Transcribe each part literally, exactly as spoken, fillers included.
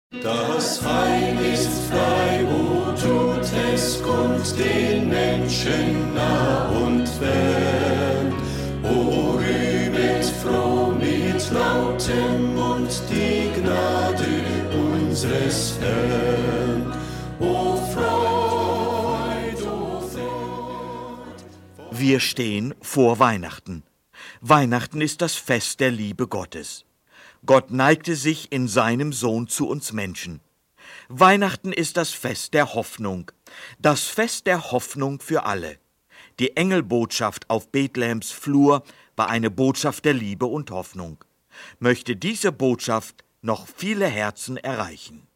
Das Heil ist frei, wo tut es kund den Menschen nah und fern. O rühmet froh mit lautem Mund die Gnade unseres Herrn. O Freud, o Freud. Wir stehen vor Weihnachten. Weihnachten ist das Fest der Liebe Gottes. Gott neigte sich in seinem Sohn zu uns Menschen. Weihnachten ist das Fest der Hoffnung, das Fest der Hoffnung für alle. Die Engelbotschaft auf Bethlehems Flur war eine Botschaft der Liebe und Hoffnung. Möchte diese Botschaft noch viele Herzen erreichen.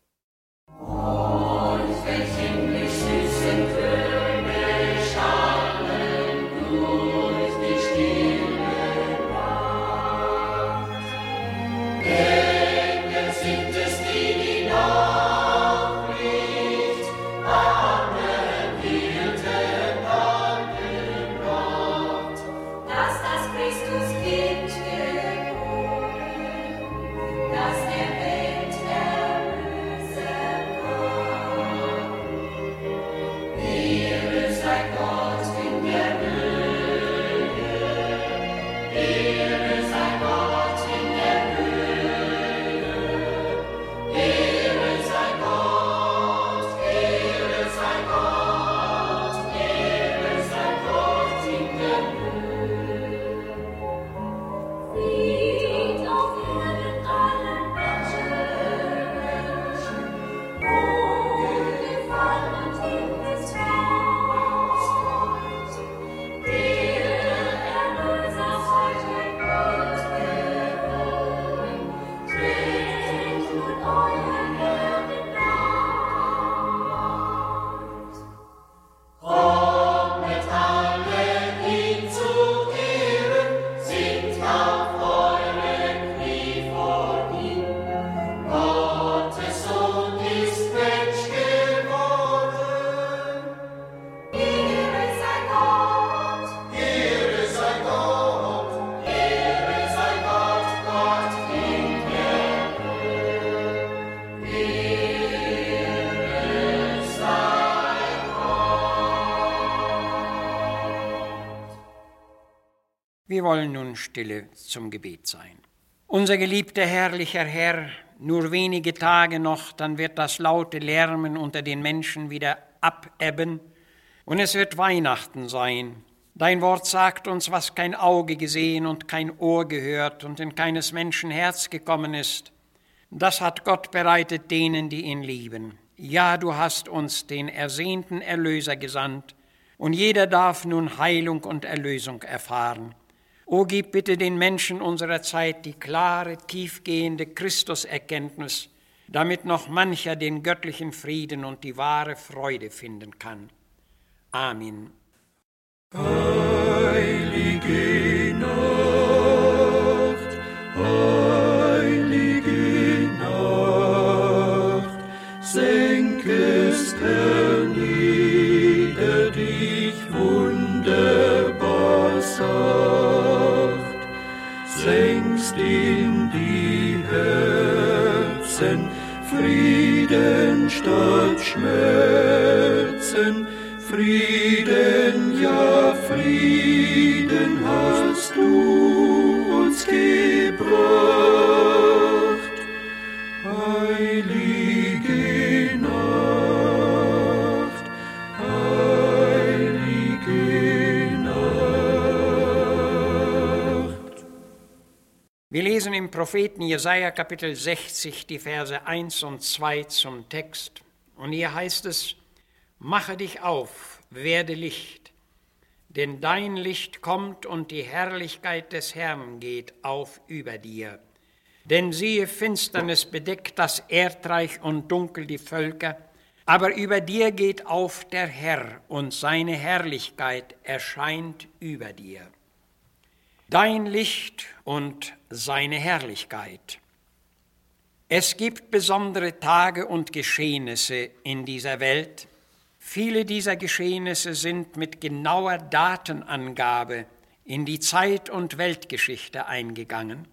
Und welch himmlisch süßen Töne schallen durch die stille Nacht. Engel sind es, die die Nachricht Amen hielten angebracht, dass das Christuskind geboren, dass der Welt Erlöser kam. Ehre sei Gott in der Höhe, Ehre sei Gott in der Höhe, Ehre sei Gott, Ehre sei Gott, Ehre sei Gott in der Höhe. Fried auf Erden allen Menschen, Wohlgefallen und Himmelsfreund. Der Erlöser heute wird geboren, trägt nun euer Erdenland. Kommet alle ihn zu ehren, singt auf eure Knie vor ihm. Gottes Sohn ist Mensch geworden. Ehre sei Gott, Ehre sei Gott, Ehre sei Gott, Gott in der Höhe. Ehre sei Gott. Wir wollen nun stille zum Gebet sein. Unser geliebter, herrlicher Herr, nur wenige Tage noch, dann wird das laute Lärmen unter den Menschen wieder abebben und es wird Weihnachten sein. Dein Wort sagt uns, was kein Auge gesehen und kein Ohr gehört und in keines Menschen Herz gekommen ist. Das hat Gott bereitet denen, die ihn lieben. Ja, du hast uns den ersehnten Erlöser gesandt und jeder darf nun Heilung und Erlösung erfahren. O gib bitte den Menschen unserer Zeit die klare, tiefgehende Christuserkenntnis, damit noch mancher den göttlichen Frieden und die wahre Freude finden kann. Amen. Heilige Nacht, heilige Nacht, senkest hernieder dich wunderbar sacht, senkst in die Herzen Frieden statt Schmerzen, Frieden, ja Frieden hast du uns gebracht. Heilige Nacht, heilige Nacht. Wir lesen im Propheten Jesaja Kapitel sechzig die Verse eins und zwei zum Text. Und hier heißt es: Mache dich auf, werde Licht, denn dein Licht kommt und die Herrlichkeit des Herrn geht auf über dir. Denn siehe, Finsternis bedeckt das Erdreich und dunkel die Völker, aber über dir geht auf der Herr und seine Herrlichkeit erscheint über dir. Dein Licht und seine Herrlichkeit. Es gibt besondere Tage und Geschehnisse in dieser Welt. Viele dieser Geschehnisse sind mit genauer Datenangabe in die Zeit- und Weltgeschichte eingegangen.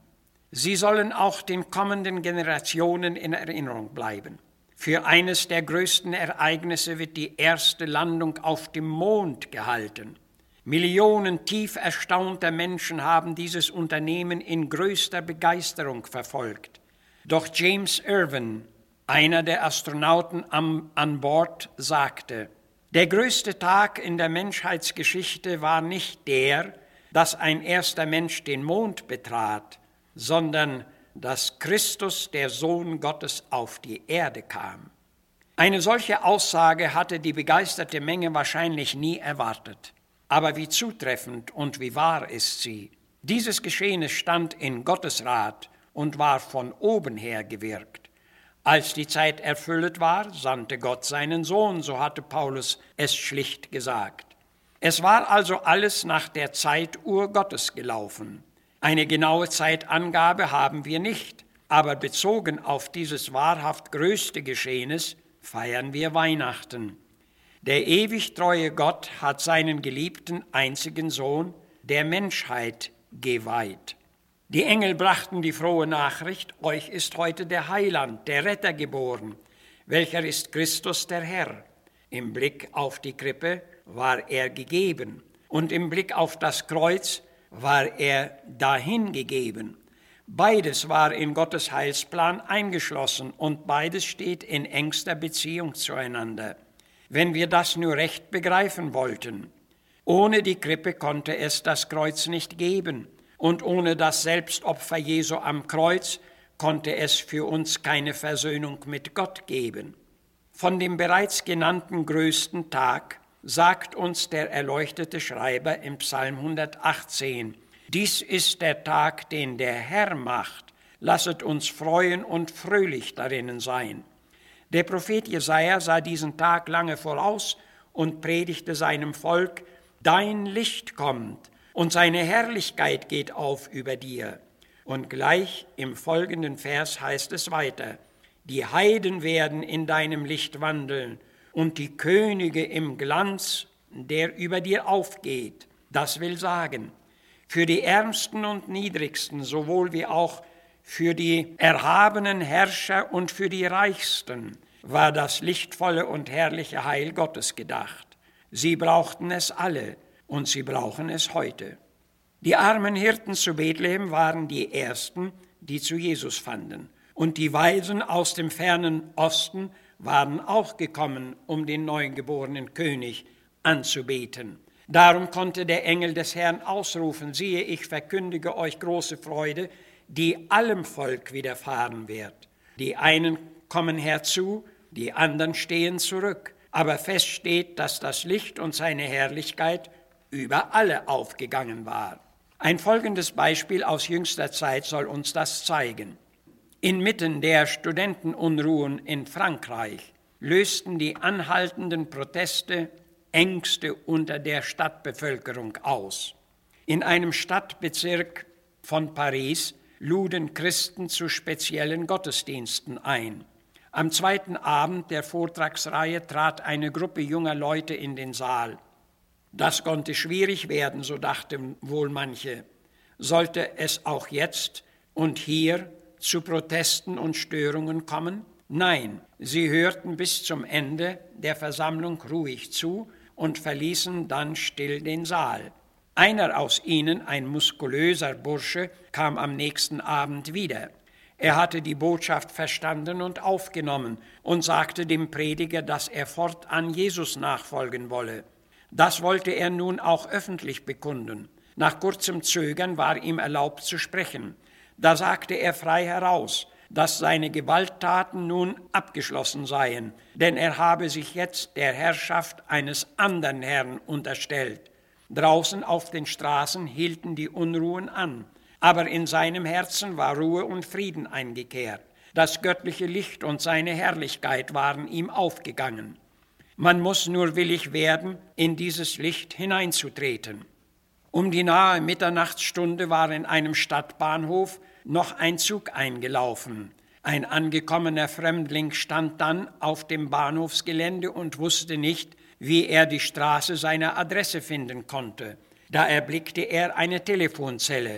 Sie sollen auch den kommenden Generationen in Erinnerung bleiben. Für eines der größten Ereignisse wird die erste Landung auf dem Mond gehalten. Millionen tief erstaunter Menschen haben dieses Unternehmen in größter Begeisterung verfolgt. Doch James Irwin, einer der Astronauten am, an Bord, sagte, der größte Tag in der Menschheitsgeschichte war nicht der, dass ein erster Mensch den Mond betrat, sondern dass Christus, der Sohn Gottes, auf die Erde kam. Eine solche Aussage hatte die begeisterte Menge wahrscheinlich nie erwartet. Aber wie zutreffend und wie wahr ist sie? Dieses Geschehnis stand in Gottes Rat und war von oben her gewirkt. Als die Zeit erfüllet war, sandte Gott seinen Sohn, so hatte Paulus es schlicht gesagt. Es war also alles nach der Zeituhr Gottes gelaufen. Eine genaue Zeitangabe haben wir nicht, aber bezogen auf dieses wahrhaft größte Geschehnis feiern wir Weihnachten. Der ewig treue Gott hat seinen geliebten einzigen Sohn der Menschheit geweiht. Die Engel brachten die frohe Nachricht, euch ist heute der Heiland, der Retter geboren, welcher ist Christus der Herr. Im Blick auf die Krippe war er gegeben und im Blick auf das Kreuz war er dahingegeben. Beides war in Gottes Heilsplan eingeschlossen und beides steht in engster Beziehung zueinander. Wenn wir das nur recht begreifen wollten. Ohne die Krippe konnte es das Kreuz nicht geben und ohne das Selbstopfer Jesu am Kreuz konnte es für uns keine Versöhnung mit Gott geben. Von dem bereits genannten größten Tag sagt uns der erleuchtete Schreiber im Psalm hundertachtzehn, dies ist der Tag, den der Herr macht, lasset uns freuen und fröhlich darinnen sein. Der Prophet Jesaja sah diesen Tag lange voraus und predigte seinem Volk, dein Licht kommt und seine Herrlichkeit geht auf über dir. Und gleich im folgenden Vers heißt es weiter, die Heiden werden in deinem Licht wandeln und die Könige im Glanz, der über dir aufgeht. Das will sagen, für die Ärmsten und Niedrigsten, sowohl wie auch für die erhabenen Herrscher und für die Reichsten, war das lichtvolle und herrliche Heil Gottes gedacht. Sie brauchten es alle und sie brauchen es heute. Die armen Hirten zu Bethlehem waren die Ersten, die zu Jesus fanden. Und die Weisen aus dem fernen Osten waren auch gekommen, um den neugeborenen König anzubeten. Darum konnte der Engel des Herrn ausrufen, siehe, ich verkündige euch große Freude, die allem Volk widerfahren wird. Die einen kommen herzu, die anderen stehen zurück. Aber fest steht, dass das Licht und seine Herrlichkeit über alle aufgegangen war. Ein folgendes Beispiel aus jüngster Zeit soll uns das zeigen. Inmitten der Studentenunruhen in Frankreich lösten die anhaltenden Proteste Ängste unter der Stadtbevölkerung aus. In einem Stadtbezirk von Paris luden Christen zu speziellen Gottesdiensten ein. Am zweiten Abend der Vortragsreihe trat eine Gruppe junger Leute in den Saal. Das konnte schwierig werden, so dachten wohl manche. Sollte es auch jetzt und hier zu Protesten und Störungen kommen? Nein, sie hörten bis zum Ende der Versammlung ruhig zu und verließen dann still den Saal. Einer aus ihnen, ein muskulöser Bursche, kam am nächsten Abend wieder. Er hatte die Botschaft verstanden und aufgenommen und sagte dem Prediger, dass er fortan Jesus nachfolgen wolle. Das wollte er nun auch öffentlich bekunden. Nach kurzem Zögern war ihm erlaubt zu sprechen. Da sagte er frei heraus, dass seine Gewalttaten nun abgeschlossen seien, denn er habe sich jetzt der Herrschaft eines anderen Herrn unterstellt. Draußen auf den Straßen hielten die Unruhen an, aber in seinem Herzen war Ruhe und Frieden eingekehrt. Das göttliche Licht und seine Herrlichkeit waren ihm aufgegangen. Man muss nur willig werden, in dieses Licht hineinzutreten. Um die nahe Mitternachtsstunde war in einem Stadtbahnhof noch ein Zug eingelaufen. Ein angekommener Fremdling stand dann auf dem Bahnhofsgelände und wusste nicht, wie er die Straße seiner Adresse finden konnte. Da erblickte er eine Telefonzelle.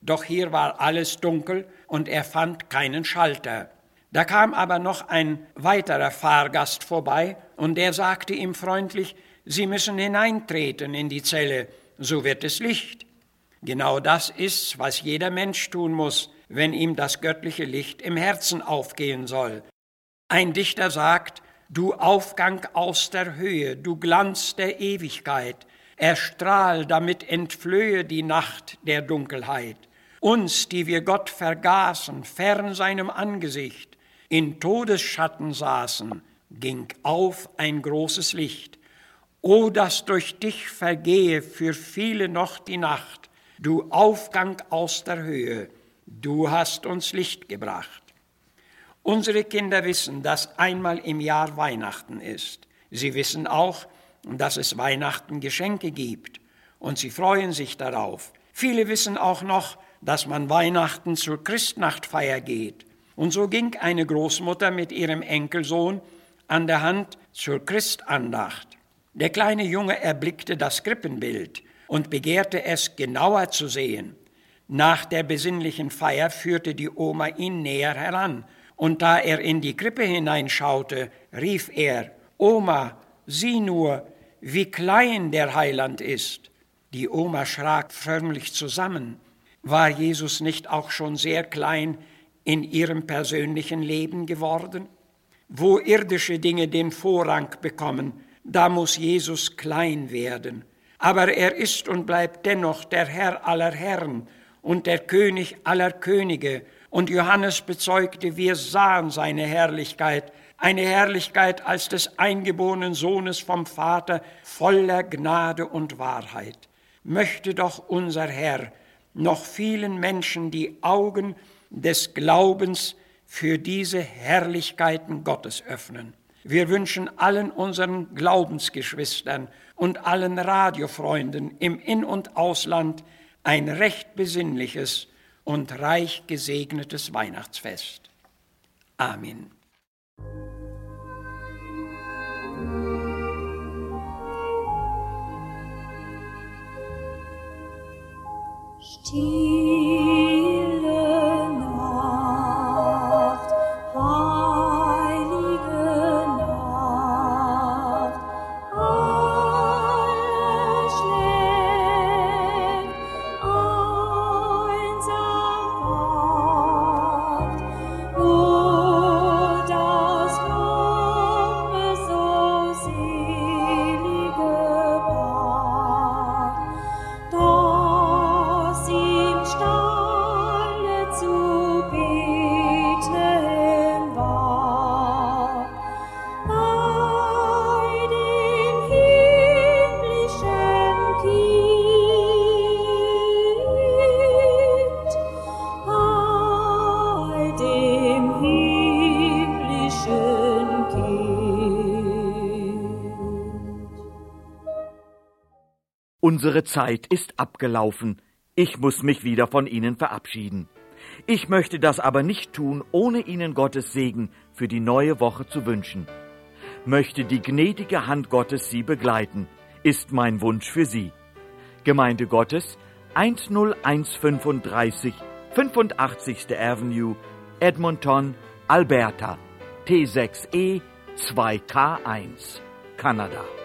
Doch hier war alles dunkel und er fand keinen Schalter. Da kam aber noch ein weiterer Fahrgast vorbei und der sagte ihm freundlich, Sie müssen hineintreten in die Zelle, so wird es Licht. Genau das ist's, was jeder Mensch tun muss, wenn ihm das göttliche Licht im Herzen aufgehen soll. Ein Dichter sagt, du Aufgang aus der Höhe, du Glanz der Ewigkeit, erstrahl, damit entflöhe die Nacht der Dunkelheit. Uns, die wir Gott vergaßen, fern seinem Angesicht, in Todesschatten saßen, ging auf ein großes Licht. O, dass durch dich vergehe für viele noch die Nacht, du Aufgang aus der Höhe, du hast uns Licht gebracht. Unsere Kinder wissen, dass einmal im Jahr Weihnachten ist. Sie wissen auch, dass es Weihnachten Geschenke gibt und sie freuen sich darauf. Viele wissen auch noch, dass man Weihnachten zur Christnachtfeier geht. Und so ging eine Großmutter mit ihrem Enkelsohn an der Hand zur Christandacht. Der kleine Junge erblickte das Krippenbild und begehrte es genauer zu sehen. Nach der besinnlichen Feier führte die Oma ihn näher heran, und da er in die Krippe hineinschaute, rief er, Oma, sieh nur, wie klein der Heiland ist. Die Oma schrak förmlich zusammen. War Jesus nicht auch schon sehr klein in ihrem persönlichen Leben geworden? Wo irdische Dinge den Vorrang bekommen, da muss Jesus klein werden. Aber er ist und bleibt dennoch der Herr aller Herren und der König aller Könige. Und Johannes bezeugte, wir sahen seine Herrlichkeit, eine Herrlichkeit als des eingeborenen Sohnes vom Vater, voller Gnade und Wahrheit. Möchte doch unser Herr noch vielen Menschen die Augen des Glaubens für diese Herrlichkeiten Gottes öffnen. Wir wünschen allen unseren Glaubensgeschwistern und allen Radiofreunden im In- und Ausland ein recht besinnliches und reich gesegnetes Weihnachtsfest. Amen. Stille Nacht, heilige Nacht, alles schläft, einsam wacht, nur das fromme, so selige Paar, das im Stalle zu Bethlehem war, bei dem himmlischen Kind, bei dem himmlischen Kind. Unsere Zeit ist abgelaufen. Ich muss mich wieder von Ihnen verabschieden. Ich möchte das aber nicht tun, ohne Ihnen Gottes Segen für die neue Woche zu wünschen. Möchte die gnädige Hand Gottes Sie begleiten, ist mein Wunsch für Sie. Gemeinde Gottes, eins null eins fünfunddreißig fünfundachtzigste Avenue, Edmonton, Alberta, T sechs E zwei K eins, Kanada.